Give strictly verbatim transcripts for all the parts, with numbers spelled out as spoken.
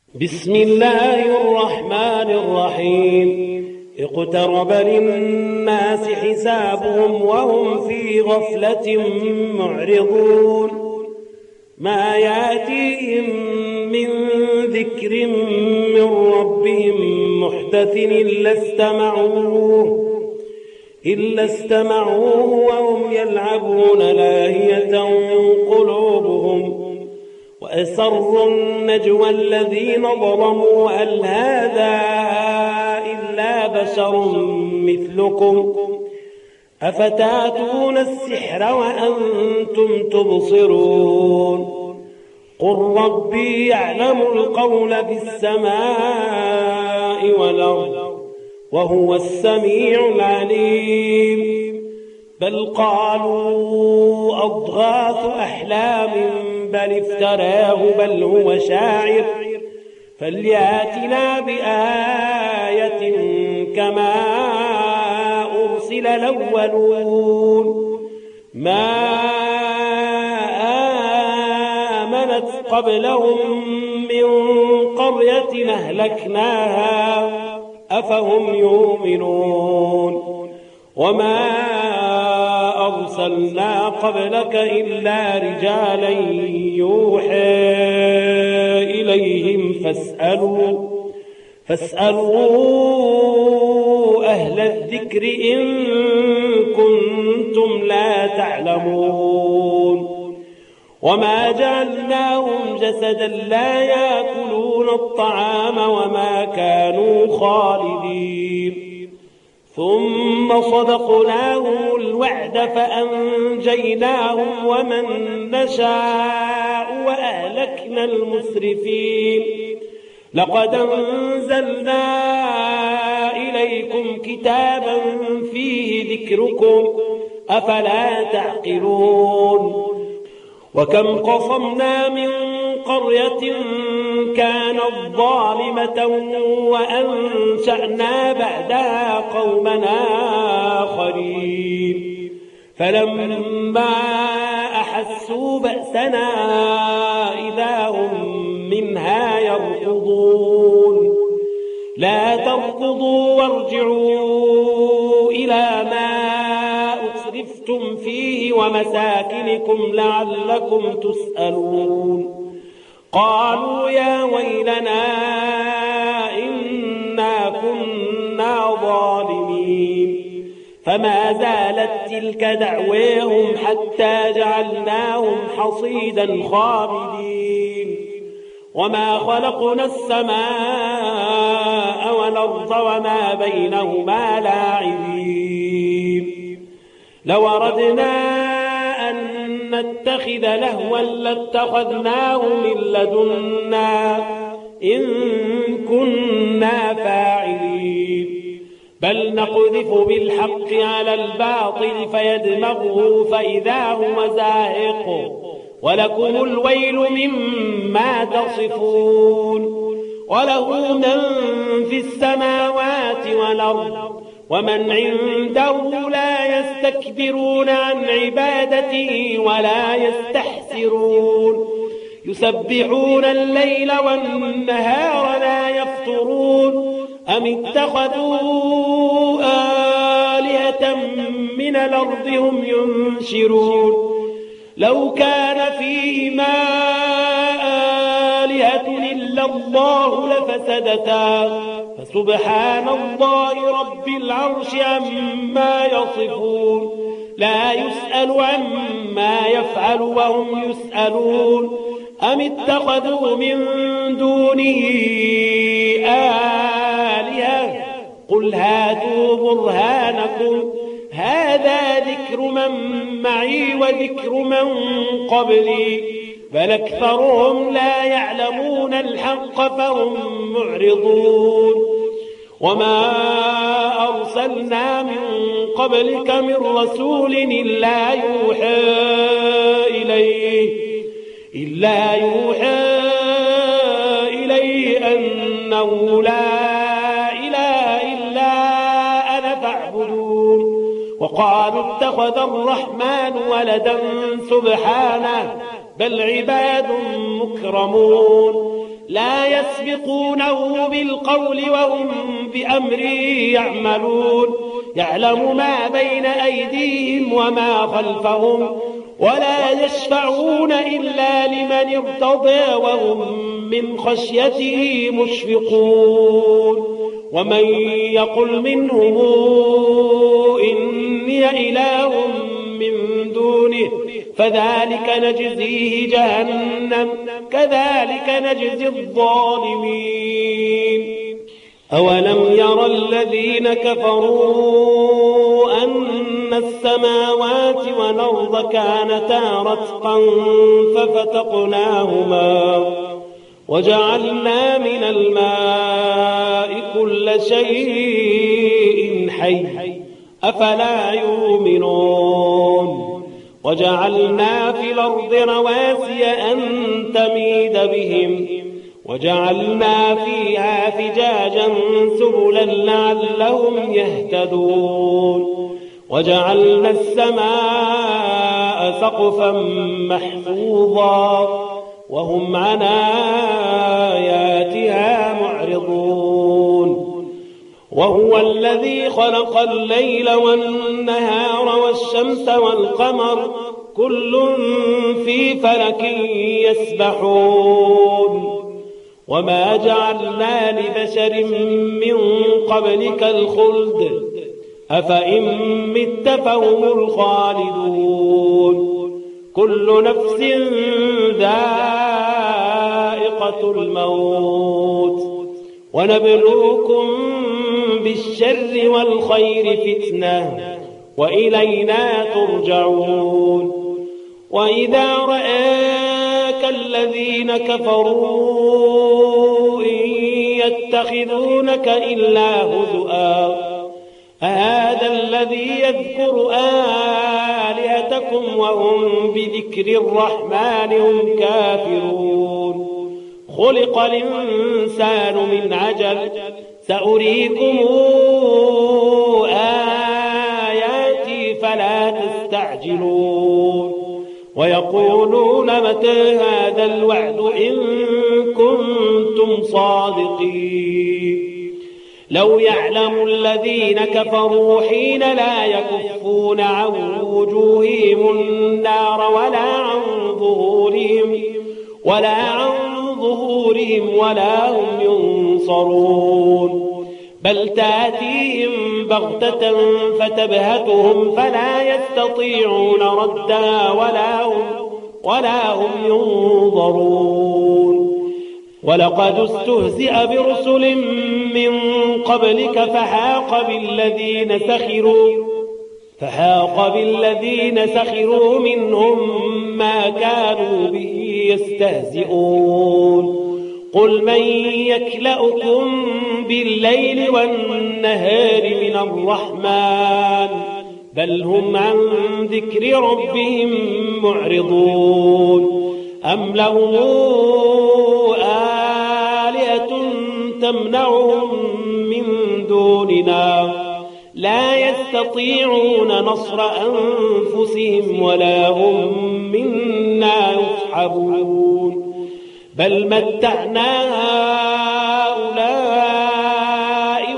بسم الله الرحمن الرحيم اقترب للناس حسابهم وهم في غفلة معرضون ما يأتيهم من ذكر من ربهم محدث إلا استمعوه إلا استمعوه وهم يلعبون لاهية قلوبهم وأسروا النجوى الذين ظلموا هل هذا إلا بشر مثلكم أفتاتون السحر وأنتم تبصرون قل ربي يعلم القول في السماء والأرض وهو السميع العليم بل قالوا أضغاث أحلام بل افتراه بل هو شاعر فلياتنا بآية كما أرسل الأولون ما آمنت قبلهم من قرية أهلكناها أفهم يؤمنون وما أرسلنا قبلك إلا رجالا يوحى إليهم فاسألوا فاسألوا أهل الذكر إن كنتم لا تعلمون وما جعلناهم جسدا لا يأكلون الطعام وما كانوا خالدين ثم صدقناهم الوعد فأنجيناهم ومن نشاء وأهلكنا المسرفين لقد أنزلنا إليكم كتابا فيه ذكركم أفلا تعقلون وكم قصمنا من قرية كانت ظالمة وأنشأنا بعدها قوما آخرين فلما أحسوا بأسنا إذا هم منها يركضون لا تركضوا وارجعوا إلى ما أسرفتم فيه ومساكنكم لعلكم تسألون قالوا يا ويلنا إنا كنا ظالمين فما زالت تلك دعواهم حتى جعلناهم حصيدا خامدين وما خلقنا السماء والأرض وما بينهما لاعبين لو أردنا أن نتخذ لهوا لاتخذناه من لدنا إن كنا فاعلين بل نقذف بالحق على الباطل فيدمغه فإذا هو زاهق ولكم الويل مما تصفون وله من في السماوات والأرض ومن عنده لا يستكبرون عن عبادته ولا يستحسرون يسبحون الليل والنهار لا يفطرون أم اتخذوا آلهة من الأرض هم ينشرون لو كان فيهما آلهة إلا الله لفسدتا فسبحان الله رب العرش عما يصفون لا يسأل عما يفعل وهم يسألون أم اتخذوا من دونه آلهة قل هاتوا برهانكم هذا ذكر من معي وذكر من قبلي بل أكثرهم لا يعلمون الحق فهم معرضون وما أرسلنا من قبلك من رسول إلا يوحى إليه إلا يوحى إليه أنه لا إله إلا أنا فاعبدون وقالوا اتخذ الرحمن ولدا سبحانه بل عباد مكرمون لا يسبقونه بالقول وهم بأمره يعملون يعلم ما بين أيديهم وما خلفهم ولا يشفعون إلا لمن ارتضى وهم من خشيته مشفقون ومن يقل منهم إني إله من دونه فذلك نجزيه جهنم كذلك نجزي الظالمين أولم يرى الذين كفروا أن السماوات والأرض كانتا رتقا ففتقناهما وجعلنا من الماء كل شيء حي أفلا يؤمنون وجعلنا في الأرض رواسي أن تميد بهم وجعلنا فيها فجاجا سبلا لعلهم يهتدون وجعلنا السماء سقفا محفوظا وهم عن آياتها معرضون وهو الذي خلق الليل والنهار والشمس والقمر كل في فلك يسبحون وما جعلنا لبشر من قبلك الخلد أفإن مت فهم الخالدون كل نفس ذائقة الموت ونبلوكم بالشر والخير فتنة وإلينا ترجعون وإذا رآك الذين كفروا إن يتخذونك إلا هزؤا هذا الذي يذكر آلهتكم وهم بذكر الرحمن هم كافرون خلق الإنسان من عجل سأريكم آياتي فلا تستعجلون ويقولون متى هذا الوعد إن كنتم صادقين لو يعلم الذين كفروا حين لا يكفون عن وجوههم النار ولا عن ظهورهم ولا عن ظهورهم ولا هم ينصرون بل تأتيهم بغتة فتبهتهم فلا يستطيعون ردها ولا هم, ولا هم ينظرون ولقد استهزئ برسل من قبلك فحاق بالذين سخروا فحاق بالذين سخروا منهم ما كانوا به يستهزئون قل من يكلؤكم بالليل والنهار من الرحمن بل هم عن ذكر ربهم معرضون أم لهم آلهة تمنعهم من دوننا لا يستطيعون نصر أنفسهم ولا هم منا يصحبون بل متعنا هؤلاء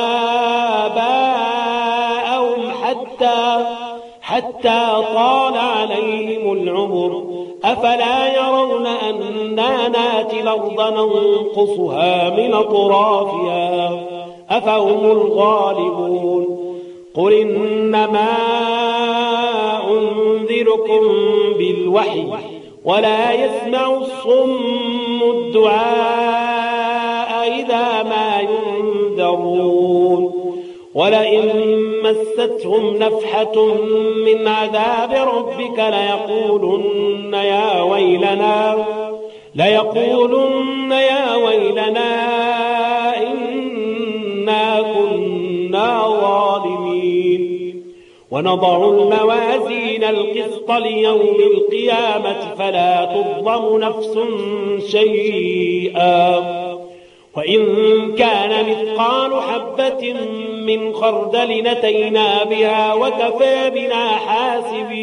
وآباءهم حتى حتى طال عليهم العمر أفلا يرون أنا ناتي الأرض ننقصها من أطرافها أفهم الغالبون قل إنما أنذركم بالوحي ولا يسمع الصم الدعاء إذا ما ينذرون ولئن مستهم نفحة من عذاب ربك ليقولن يا ويلنا ليقولن يا ويلنا إنا كنا ظالمين ونضع الموازين القسط ليوم القيامة فلا تظلم نفس شيئا وإن كان مثقال حبة من خردل أتينا بها وكفى بنا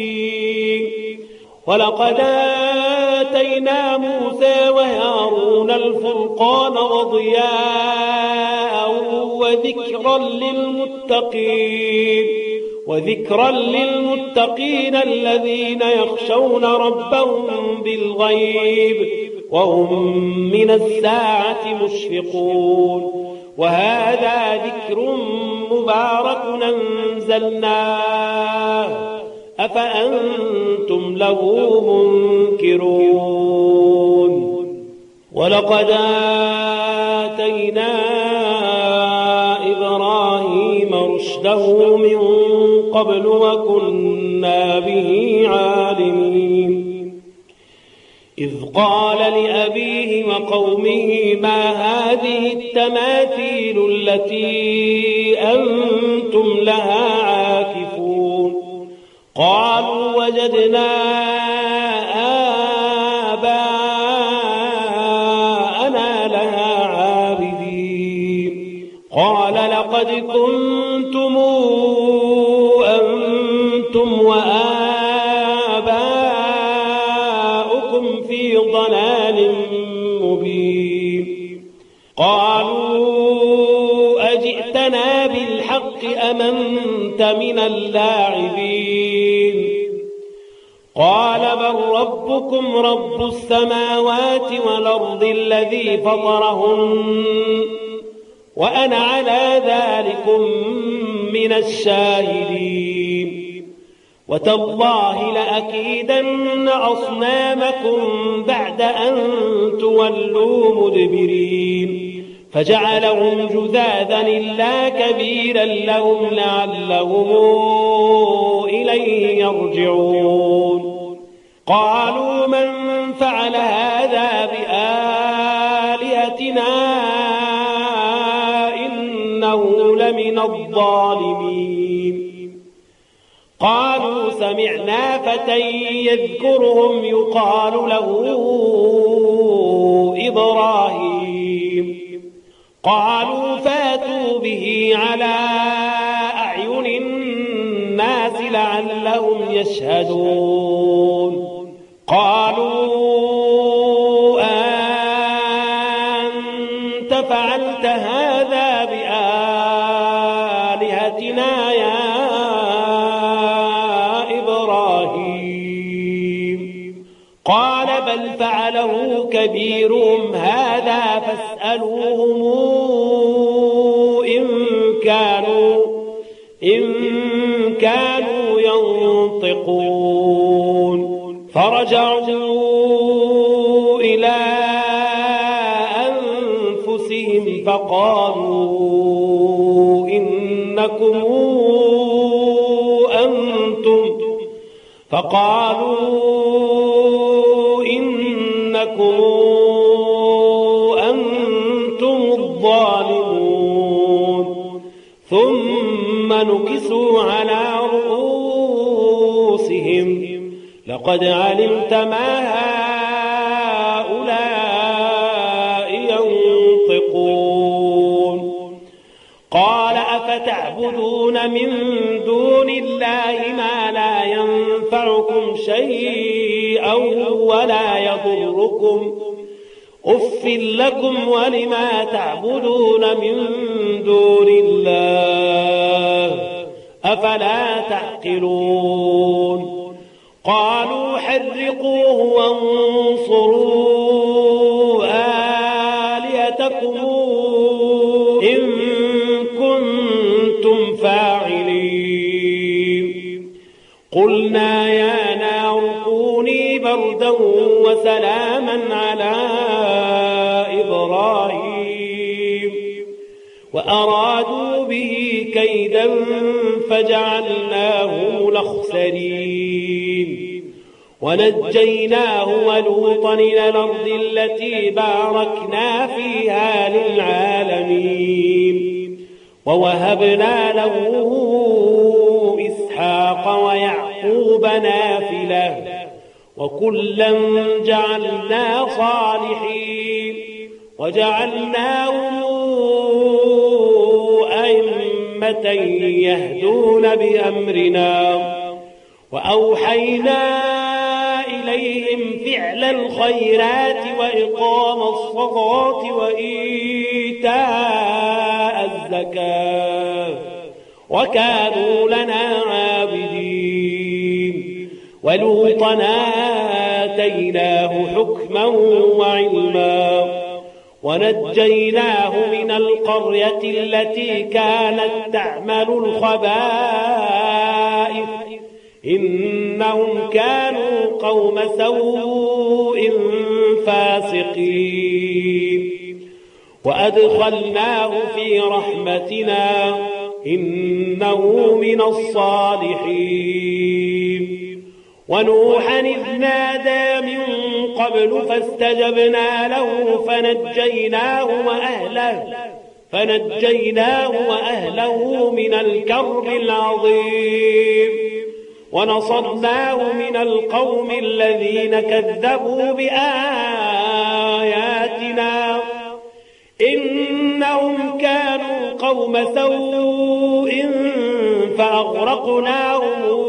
حاسبين ولقد آتينا موسى وهارون يجعلون الفرقان وضياء وذكرا للمتقين وذكرا للمتقين الذين يخشون ربهم بالغيب وهم من الساعة مشفقون. وهذا ذكر مبارك أنزلناه أفأنتم له منكرون. ولقد آتينا إبراهيم رشده من قبل وكنا به عالمين. إذ قال لأبيه وقومه ما هذه التماثيل التي أنتم لها عاكفون؟ قالوا وجدنا آباءنا لها عابدين. قال لقد كنتم أنتم وآباؤكم في ضلال مبين. قالوا أجئتنا بالحق أم أنت من اللاعبين؟ قال بل ربكم رب السماوات والأرض الذي فطرهن وأنا على ذلكم من الشاهدين. وتالله لأكيدن أصنامكم بعد أن تولوا مدبرين. فجعلهم جذاذا إلا كبيرا لهم لعلهم إليه يرجعون. قالوا من فعل هذا بآلهتنا إنه لمن الظالمين. قالوا سمعنا فتى يذكرهم يقال له إبراهيم. قالوا فاتوا به على أعين الناس لعلهم يشهدون. قالوا أنت فعلت هذا بآلهتنا يا قال بل فعله كبيرهم هذا فاسألوهم إن كانوا, إن كانوا ينطقون. فرجعوا إلى أنفسهم فقالوا إنكم أنتم فقالوا إنكم أنتم الظالمون. ثم نكسوا على رؤوسهم لقد علمت ما هؤلاء ينطقون. قال أفتعبدون من دون الله ما لا ينفعكم شيئا ولا يضركم أف لكم ولما تعبدون من دون الله أفلا تعقلون. قالوا حرقوه وانصروا آلهتكم إن كنتم فاعلين. قلنا يا نار كوني بردا وسلاما على إبراهيم وأرادوا به كيدا فجعلناهم الأخسرين. ونجيناه ولوطا إلى الأرض التي باركنا فيها للعالمين. ووهبنا له إسحاق ويعقوب نافلة وكلا جعلنا صالحين وجعلناهم أئمة يهدون بأمرنا. وأوحينا إليه إليهم فعل الخيرات وإقام الصلاة وإيتاء الزكاة وكانوا لنا عابدين. ولوطا آتيناه حكما وعلما ونجيناه من القرية التي كانت تعمل الخبائث إنهم كانوا قوم سوء فاسقين. وأدخلناه في رحمتنا إنه من الصالحين. ونوحا إذ نادى من قبل فاستجبنا له فنجيناه وأهله فنجيناه وأهله من الكرب العظيم ونصرناه من القوم الذين كذبوا بآياتنا إنهم كانوا قوم سوء فأغرقناهم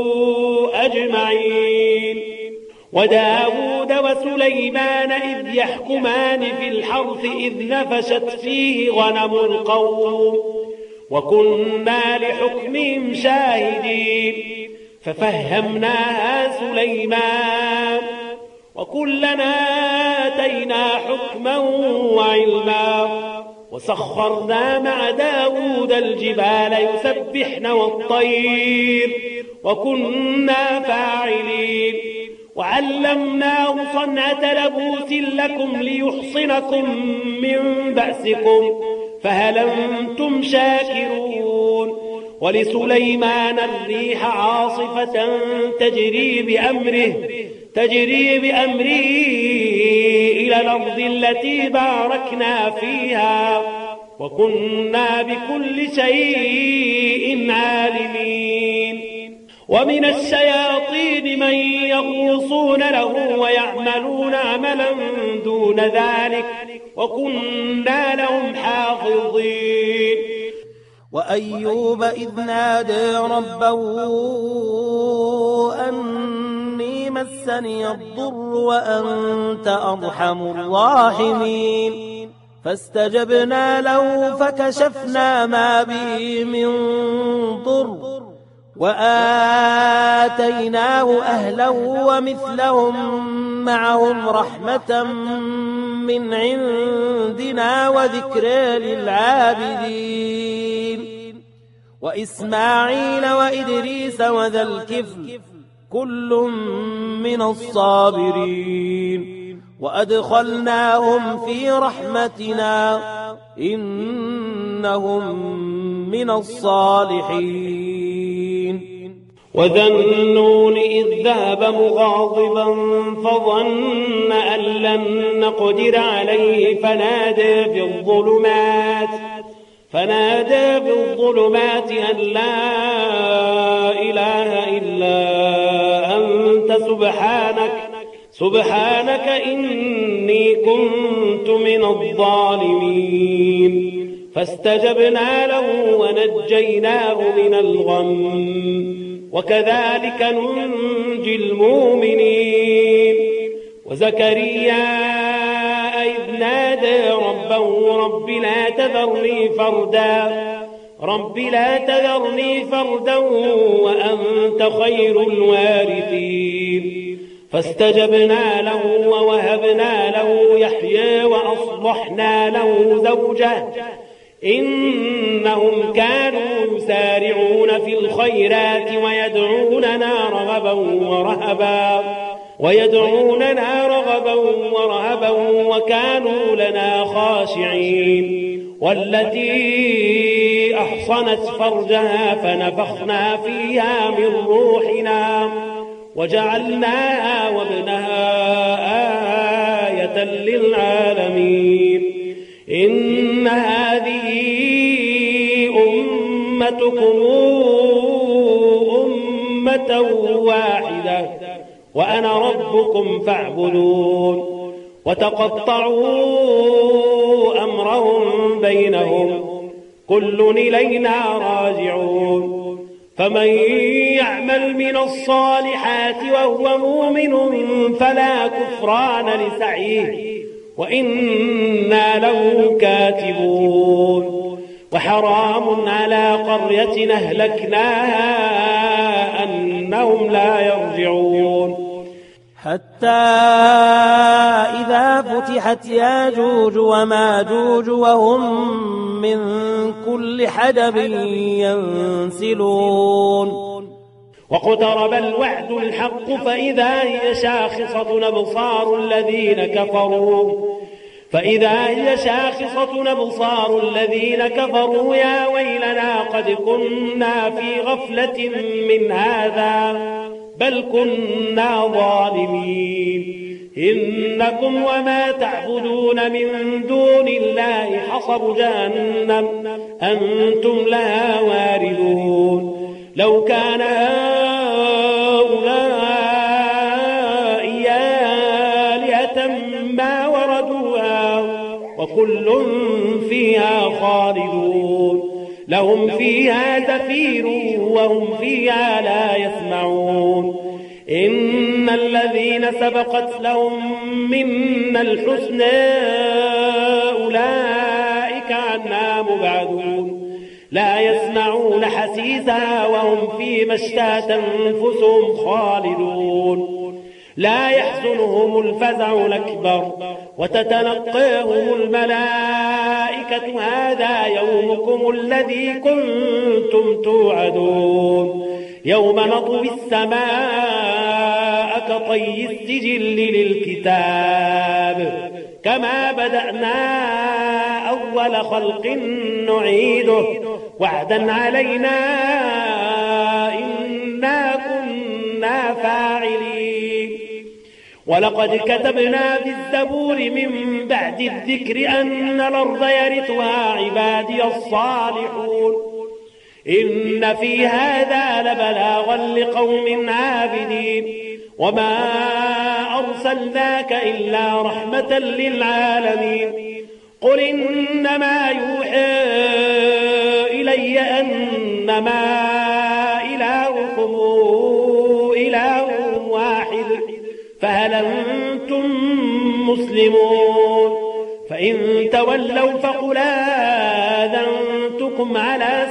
أجمعين. وداود وسليمان إذ يحكمان في الحرث إذ نفشت فيه غنم القوم وكنا لحكمهم شاهدين ففهمناها سليمان وكلنا آتينا حكما وعلما وسخرنا مع داود الجبال يسبحن والطير وكنا فاعلين. وعلمناه صنعة لبوس لكم ليحصنكم من بأسكم فهل أنتم شاكرون. ولسليمان الريح عاصفة تجري بأمره تجري بأمره إلى الأرض التي باركنا فيها وكنا بكل شيء عالمين. ومن الشياطين من يغوصون له ويعملون عملا دون ذلك وكنا لهم حافظين. وأيوب إذ نادى ربه أني مسني الضر وأنت أرحم الراحمين فاستجبنا له فكشفنا ما به من ضر وآتيناه أهله ومثلهم معهم رحمة من عندنا وذكر للعابدين. وإسماعيل وإدريس وذا الكفل كل من الصابرين وأدخلناهم في رحمتنا إنهم من الصالحين. وذا النون إذ ذهب مغاضبا فظن أن لن نقدر عليه فنادى في الظلمات فنادى في الظلمات أن لا إله إلا أنت سبحانك سبحانك إني كنت من الظالمين. فاستجبنا له ونجيناه من الغم وكذلك ننجي المؤمنين. وزكريا إذ نادى ربه رب لا تذرني فردا رب لا تذرني فردا وأنت خير الوارثين. فاستجبنا له ووهبنا له يحيى وأصلحنا له زوجه إنهم كانوا يسارعون في الخيرات ويدعوننا رغبا ورهبا ويدعوننا رغبا ورهبا وكانوا لنا خاشعين. والتي أحصنت فرجها فنفخنا فيها من روحنا وجعلناها وابنها آية للعالمين. إن هذه أمتكم أمة واحدة وأنا ربكم فاعبدون. وتقطعوا أمرهم بينهم كل إلينا راجعون. فمن يعمل من الصالحات وهو مؤمن فلا كفران لسعيه وإنا له كاتبون وحرام على قرية أهلكناها أنهم لا يرجعون حتى إذا فتحت ياجوج وماجوج وهم من كل حدب ينسلون واقترب الوعد الحق فإذا هي شاخصة أبصار الذين كفروا فإذا هي شاخصة أبصار الذين كفروا يا ويلنا قد كنا في غفلة من هذا بل كنا ظالمين إنكم وما تعبدون من دون الله حصب جهنم أنتم لها واردون لو كان هؤلاء آلهة ما وردوها وكل فيها خالدون لهم فيها زفير وهم فيها لا يسمعون إن الذين سبقت لهم منا الحسنى أولئك عنها مبعدون لا يسمعون حسيسها وهم فيما اشتهت أنفسهم خالدون لا يحزنهم الفزع الأكبر وتتلقاهم الملائكة هذا يومكم الذي كنتم توعدون يوم نطوي السماء كطي السجل للكتاب كما بدأنا أول خلق نعيده وعدا علينا إنا كنا فاعلين ولقد كتبنا في الزبور من بعد الذكر أن الأرض يرثها عبادي الصالحون إن في هذا لبلاغا لقوم عابدين وما أرسلناك إلا رحمة للعالمين قل إنما يوحى إلي أنما إلهكم إله واحد فهل أنتم مسلمون فإن تولوا فقل آذنتكم على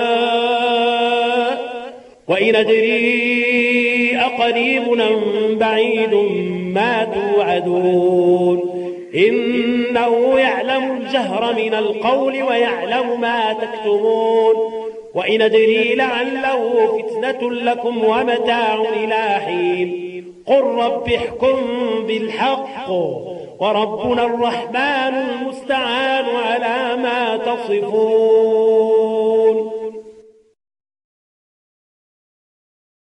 سواء وإن أدري أقريب أم بعيد ما توعدون إنه يعلم الجهر من القول ويعلم ما تكتمون وإن أدري لعله فتنة لكم ومتاع إلى حين قل رب احكم بالحق وربنا الرحمن المستعان على ما تصفون